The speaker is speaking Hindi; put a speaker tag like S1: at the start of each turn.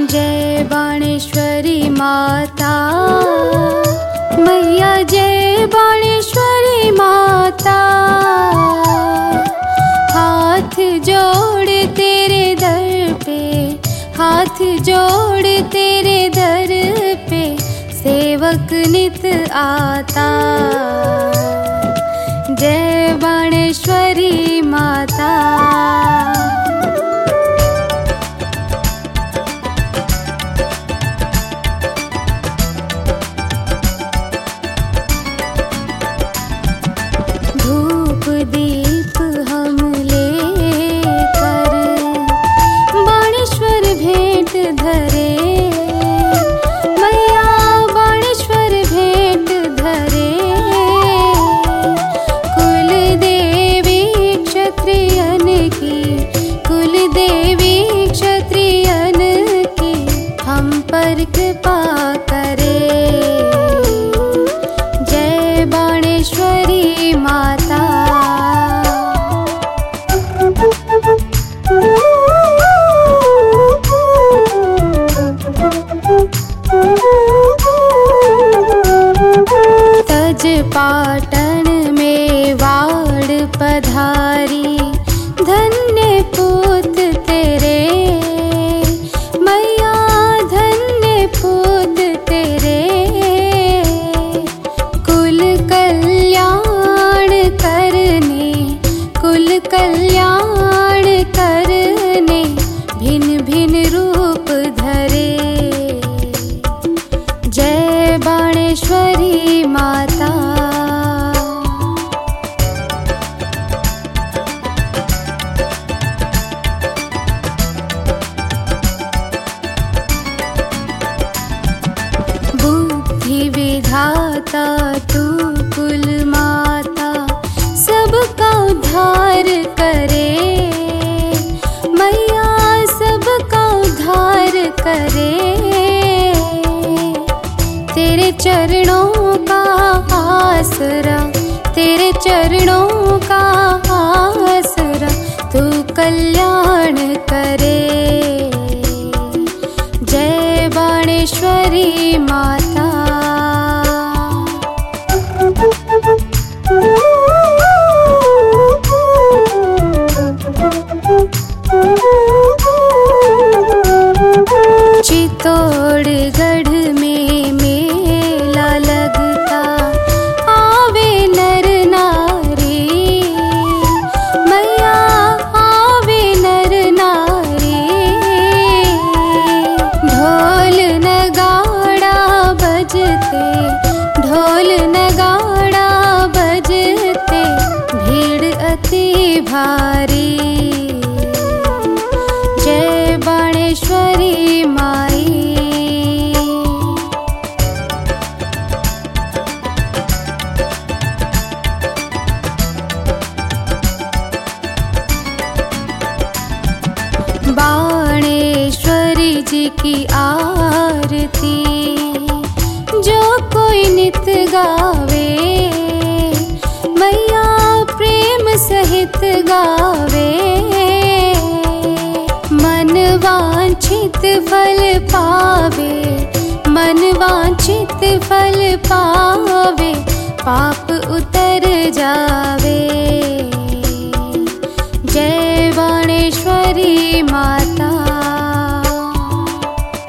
S1: जय बाणेश्वरी माता मैया, जय बाणेश्वरी माता। हाथ जोड़ तेरे दर पे, हाथ जोड़ तेरे दर पे, सेवक नित आता। जय बाणेश्वरी माता। धूप दीप हम लेकर बाणेश्वर भेंट धरे, मैया बाणेश्वर भेंट धरे। कुल देवी क्षत्रियन की, कुल देवी क्षत्रियन की, हम पर कृपा करे। जय बाणेश्वरी माता। तज पाटन में वाड़ पधारी, धन्य पूत तेरे, मैया धन्य पूत तेरे। कुल कल्याण करने, कुल कल्याण करने, भिन्न भिन्न रूप धरे। जय बाणेश्वरी माता। बुद्धि विधाता तू कुल माता, सबका उद्धार करे, मैया सबका उद्धार करे। तेरे चरणों का आसरा, तेरे चरणों का आसरा, तू कल्याण करे। जय बाणेश्वरी माता। चित्तौड़गढ़ में मेला लगता, आवे नर नारी, मैया आवे नर नारी। ढोल नगाड़ा बजते, ढोल नगाड़ा बजते, भीड़ अति भारी। जय बाणेश्वरी माई। बाणेश्वरी जी की आरती जो कोई नित गावे, मैया प्रेम सहित गावे। मन वांछित फल पावे, मन वांछित फल पावे, पाप उतर जाए।